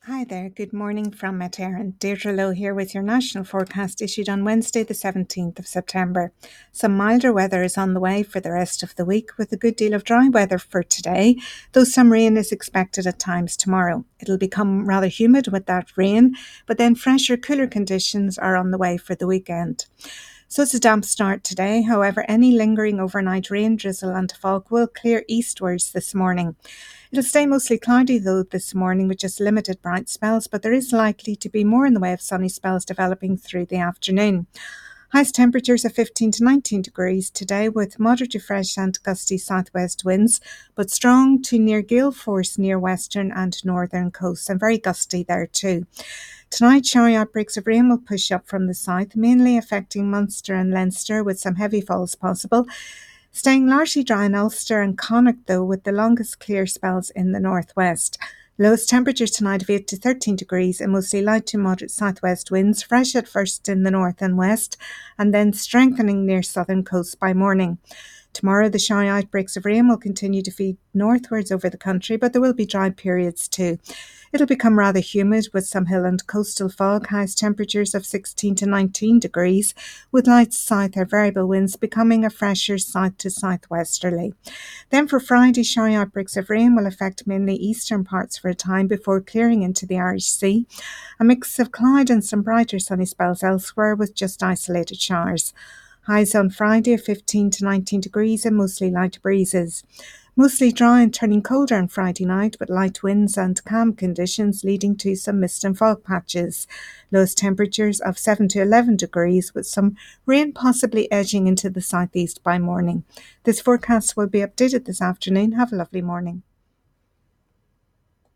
Hi there, good morning from Meteran. Deirdre Lowe here with your national forecast issued on Wednesday the 17th of September. Some milder weather is on the way for the rest of the week with a good deal of dry weather for today, though some rain is expected at times tomorrow. It'll become rather humid with that rain, but then fresher, cooler conditions are on the way for the weekend. So it's a damp start today. However, any lingering overnight rain, drizzle and fog will clear eastwards this morning. It'll stay mostly cloudy though this morning with just limited bright spells, but there is likely to be more in the way of sunny spells developing through the afternoon. Highest temperatures of 15 to 19 degrees today with moderate to fresh and gusty southwest winds, but strong to near gale force near western and northern coasts and very gusty there too. Tonight, shower outbreaks of rain will push up from the south, mainly affecting Munster and Leinster with some heavy falls possible. Staying largely dry in Ulster and Connacht though, with the longest clear spells in the northwest. Lowest temperatures tonight of 8 to 13 degrees and mostly light to moderate southwest winds, fresh at first in the north and west, and then strengthening near southern coast by morning. Tomorrow, the shower outbreaks of rain will continue to feed northwards over the country, but there will be dry periods too. It'll become rather humid with some hill and coastal fog, highest temperatures of 16 to 19 degrees, with light south or variable winds becoming a fresher south to southwesterly. Then for Friday, shower outbreaks of rain will affect mainly eastern parts for a time before clearing into the Irish Sea. A mix of cloud and some brighter sunny spells elsewhere with just isolated showers. Highs on Friday of 15 to 19 degrees and mostly light breezes. Mostly dry and turning colder on Friday night with light winds and calm conditions leading to some mist and fog patches. Lowest temperatures of 7 to 11 degrees with some rain possibly edging into the southeast by morning. This forecast will be updated this afternoon. Have a lovely morning.